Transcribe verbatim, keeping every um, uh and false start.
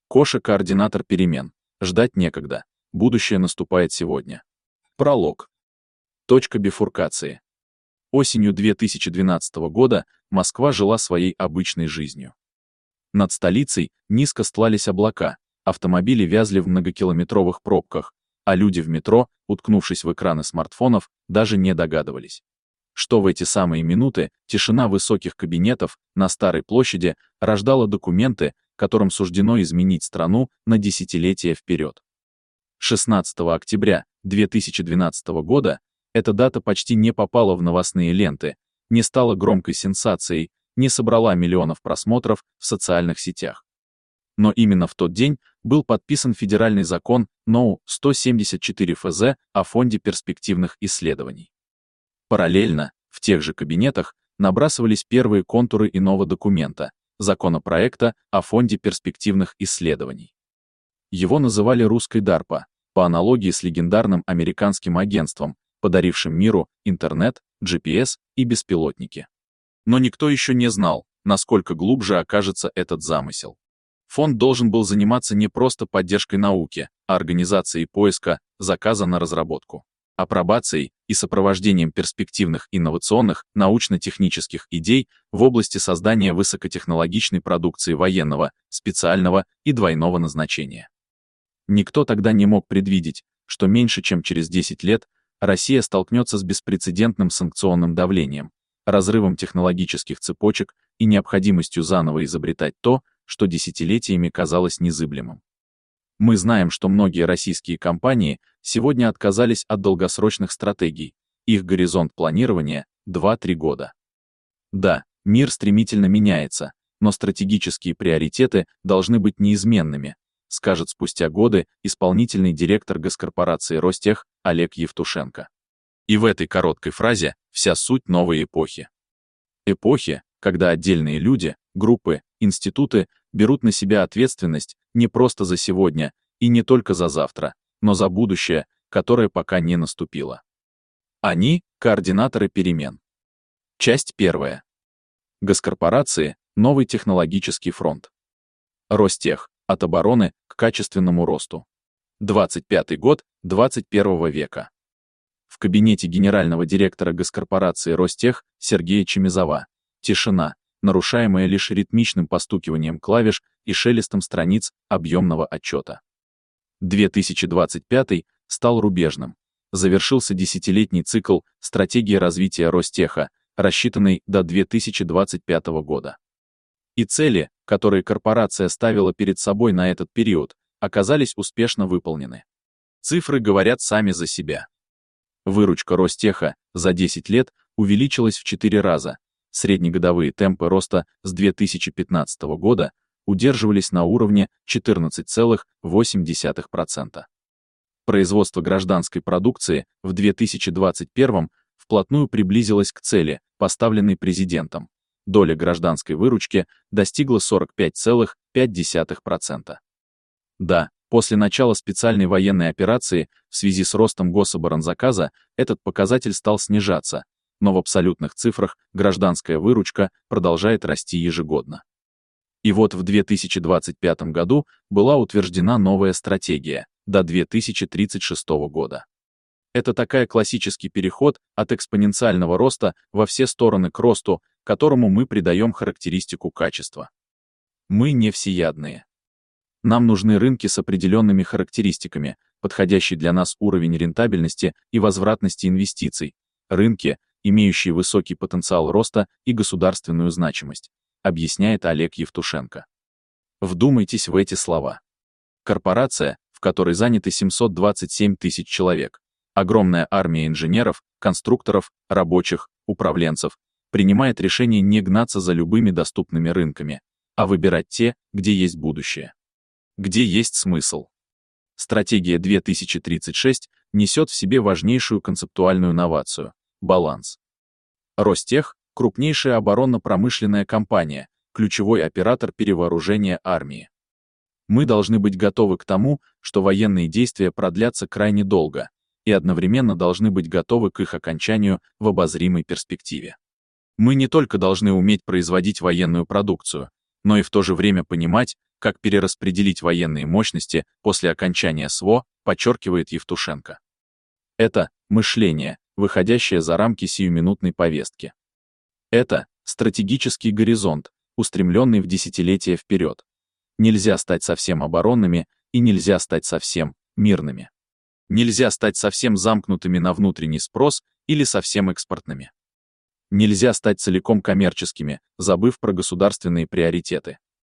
Коша — координатор перемен. Ждать некогда. Будущее наступает сегодня. Пролог. Точка бифуркации. Осенью две тысячи двенадцатого года Москва жила своей обычной жизнью. Над столицей низко стлались облака, автомобили вязли в многокилометровых пробках, а люди в метро, уткнувшись в экраны смартфонов, даже не догадывались, что в эти самые минуты тишина высоких кабинетов на Старой площади рождала документы, которым суждено изменить страну на десятилетия вперед. шестнадцатого октября две тысячи двенадцатого года эта дата почти не попала в новостные ленты, не стала громкой сенсацией, не собрала миллионов просмотров в социальных сетях. Но именно в тот день был подписан федеральный закон НОУ сто семьдесят четыре эф зэ о Фонде перспективных исследований. Параллельно, в тех же кабинетах, набрасывались первые контуры иного документа — законопроекта о Фонде перспективных исследований. Его называли русской дарпа, по аналогии с легендарным американским агентством, подарившим миру интернет, джи пи эс и беспилотники. Но никто еще не знал, насколько глубже окажется этот замысел. Фонд должен был заниматься не просто поддержкой науки, а организацией поиска, заказа на разработку, апробацией и сопровождением перспективных инновационных научно-технических идей в области создания высокотехнологичной продукции военного, специального и двойного назначения. Никто тогда не мог предвидеть, что меньше чем через десять лет Россия столкнется с беспрецедентным санкционным давлением, разрывом технологических цепочек и необходимостью заново изобретать то, что десятилетиями казалось незыблемым. Мы знаем, что многие российские компании сегодня отказались от долгосрочных стратегий, их горизонт планирования — два-три года. Да, мир стремительно меняется, но стратегические приоритеты должны быть неизменными, скажет спустя годы исполнительный директор госкорпорации Ростех Олег Евтушенко. И в этой короткой фразе вся суть новой эпохи. Эпохи, когда отдельные люди, группы, институты берут на себя ответственность не просто за сегодня и не только за завтра, но за будущее, которое пока не наступило. Они — координаторы перемен. Часть первая. Госкорпорации — новый технологический фронт. Ростех — от обороны к качественному росту. двадцать пятый год двадцать первого века. В кабинете генерального директора госкорпорации Ростех Сергея Чемизова тишина, нарушаемая лишь ритмичным постукиванием клавиш и шелестом страниц объемного отчета. две тысячи двадцать пятый стал рубежным. Завершился десятилетний цикл стратегии развития Ростеха, рассчитанный до две тысячи двадцать пятого года. И цели, которые корпорация ставила перед собой на этот период, оказались успешно выполнены. Цифры говорят сами за себя. Выручка Ростеха за десять лет увеличилась в четыре раза. Среднегодовые темпы роста с две тысячи пятнадцатого года удерживались на уровне четырнадцать целых восемь десятых процента. Производство гражданской продукции в две тысячи двадцать первом вплотную приблизилось к цели, поставленной президентом. Доля гражданской выручки достигла сорок пять целых пять десятых процента. Да, после начала специальной военной операции в связи с ростом гособоронзаказа этот показатель стал снижаться, но в абсолютных цифрах гражданская выручка продолжает расти ежегодно. И вот в две тысячи двадцать пятом году была утверждена новая стратегия до две тысячи тридцать шестого года. Это такая классический переход от экспоненциального роста во все стороны к росту, которому мы придаем характеристику качества. Мы не всеядные. Нам нужны рынки с определенными характеристиками, подходящий для нас уровень рентабельности и возвратности инвестиций, рынки, имеющие высокий потенциал роста и государственную значимость, объясняет Олег Евтушенко. Вдумайтесь в эти слова. Корпорация, в которой заняты семьсот двадцать семь тысяч человек, огромная армия инженеров, конструкторов, рабочих, управленцев, принимает решение не гнаться за любыми доступными рынками, а выбирать те, где есть будущее, где есть смысл. Стратегия две тысячи тридцать шесть несет в себе важнейшую концептуальную новацию — баланс. Ростех — крупнейшая оборонно-промышленная компания, ключевой оператор перевооружения армии. Мы должны быть готовы к тому, что военные действия продлятся крайне долго, и одновременно должны быть готовы к их окончанию в обозримой перспективе. Мы не только должны уметь производить военную продукцию, но и в то же время понимать, как перераспределить военные мощности после окончания СВО, подчеркивает Евтушенко. Это мышление, выходящее за рамки сиюминутной повестки. Это стратегический горизонт, устремленный в десятилетия вперед. Нельзя стать совсем оборонными и нельзя стать совсем мирными. Нельзя стать совсем замкнутыми на внутренний спрос или совсем экспортными. Нельзя стать целиком коммерческими, забыв про государственные приоритеты.